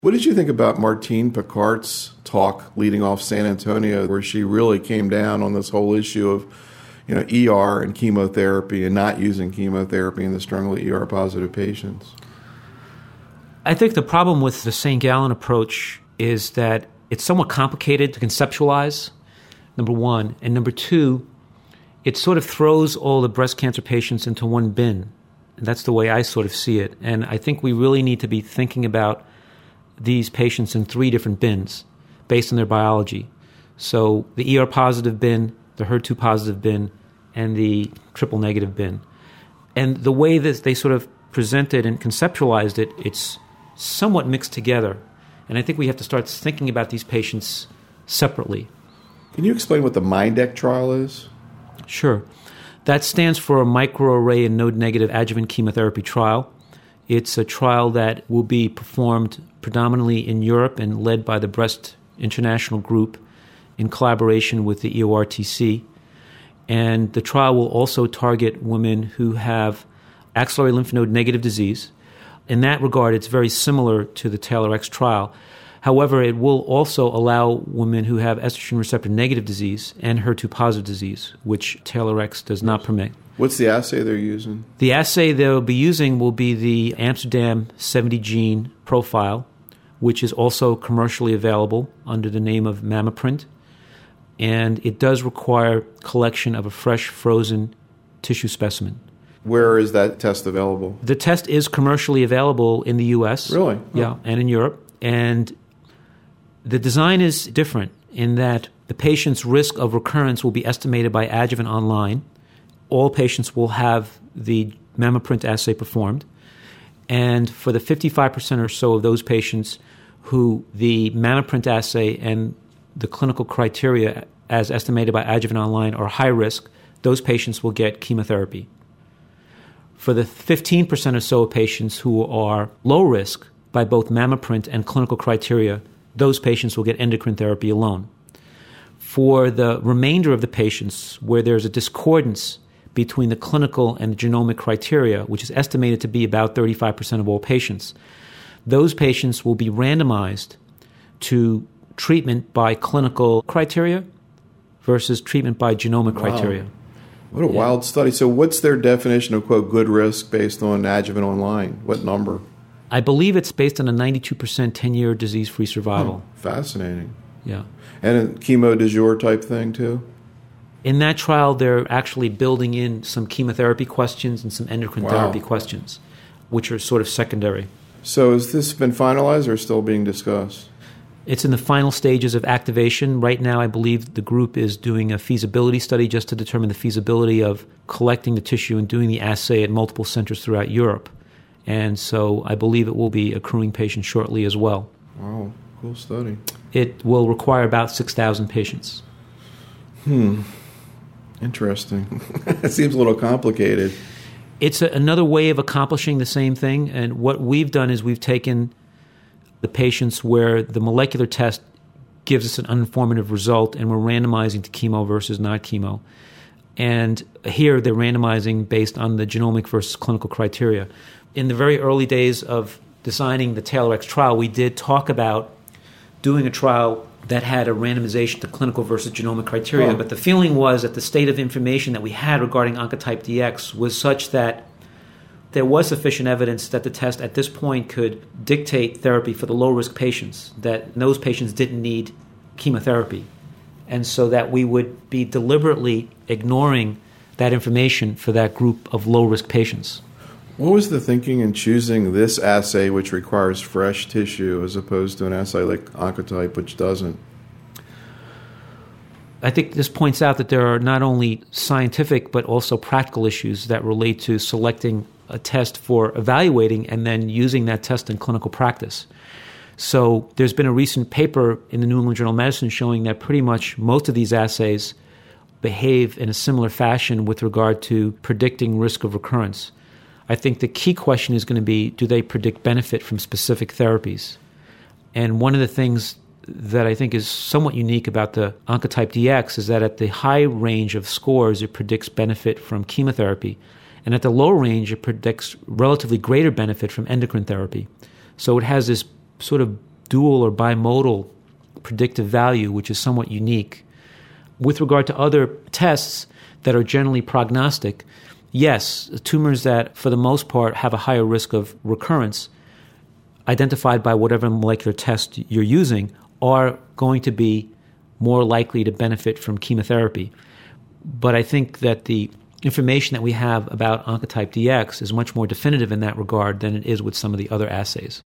What did you think about Martine Picart's talk leading off San Antonio, where she really came down on this whole issue of, ER and chemotherapy and not using chemotherapy in the strongly ER-positive patients? I think the problem with the St. Gallen approach is that it's somewhat complicated to conceptualize, number one. And number two, it sort of throws all the breast cancer patients into one bin. And that's the way I sort of see it. And I think we really need to be thinking about these patients in three different bins based on their biology. So the ER-positive bin, the HER2-positive bin, and the triple-negative bin. And the way that they sort of presented and conceptualized it, it's somewhat mixed together. And I think we have to start thinking about these patients separately. Can you explain what the MINDEC trial is? Sure. That stands for a microarray and node-negative adjuvant chemotherapy trial. It's a trial that will be performed predominantly in Europe and led by the Breast International Group in collaboration with the EORTC. And the trial will also target women who have axillary lymph node negative disease. In that regard, it's very similar to the TAILORx trial. However, it will also allow women who have estrogen receptor negative disease and HER2-positive disease, which TAILORx does not permit. What's the assay they're using? The assay they'll be using will be the Amsterdam 70-gene profile, which is also commercially available under the name of MammaPrint. And it does require collection of a fresh frozen tissue specimen. Where is that test available? The test is commercially available in the U.S. Really? Yeah, and in Europe. And the design is different in that the patient's risk of recurrence will be estimated by Adjuvant Online. All patients will have the MammaPrint assay performed. And for the 55% or so of those patients who the MammaPrint assay and the clinical criteria as estimated by Adjuvant Online are high risk, those patients will get chemotherapy. For the 15% or so of patients who are low risk by both MammaPrint and clinical criteria, those patients will get endocrine therapy alone. For the remainder of the patients where there's a discordance between the clinical and the genomic criteria, which is estimated to be about 35% of all patients, those patients will be randomized to treatment by clinical criteria versus treatment by genomic criteria. What a wild study. So what's their definition of, quote, good risk based on Adjuvant Online? What number? I believe it's based on a 92% 10-year disease-free survival. Fascinating. Yeah. And a chemo du jour type thing, too? In that trial, they're actually building in some chemotherapy questions and some endocrine therapy questions, which are sort of secondary. So has this been finalized or still being discussed? It's in the final stages of activation. Right now, I believe the group is doing a feasibility study just to determine the feasibility of collecting the tissue and doing the assay at multiple centers throughout Europe. And so I believe it will be accruing patients shortly as well. Wow, cool study. It will require about 6,000 patients. Interesting. It seems a little complicated. It's another way of accomplishing the same thing. And what we've done is we've taken the patients where the molecular test gives us an uninformative result and we're randomizing to chemo versus not chemo. And here they're randomizing based on the genomic versus clinical criteria. In the very early days of designing the TAILORx trial, we did talk about doing a trial that had a randomization to clinical versus genomic criteria. But the feeling was that the state of information that we had regarding Oncotype DX was such that there was sufficient evidence that the test at this point could dictate therapy for the low-risk patients, that those patients didn't need chemotherapy. And so that we would be deliberately ignoring that information for that group of low-risk patients. What was the thinking in choosing this assay, which requires fresh tissue, as opposed to an assay like Oncotype, which doesn't? I think this points out that there are not only scientific but also practical issues that relate to selecting a test for evaluating and then using that test in clinical practice. So there's been a recent paper in the New England Journal of Medicine showing that pretty much most of these assays behave in a similar fashion with regard to predicting risk of recurrence. I think the key question is going to be, do they predict benefit from specific therapies? And one of the things that I think is somewhat unique about the Oncotype DX is that at the high range of scores, it predicts benefit from chemotherapy. And at the low range, it predicts relatively greater benefit from endocrine therapy. So it has this sort of dual or bimodal predictive value, which is somewhat unique. With regard to other tests that are generally prognostic, yes, tumors that for the most part have a higher risk of recurrence, identified by whatever molecular test you're using, are going to be more likely to benefit from chemotherapy. But I think that the information that we have about Oncotype DX is much more definitive in that regard than it is with some of the other assays.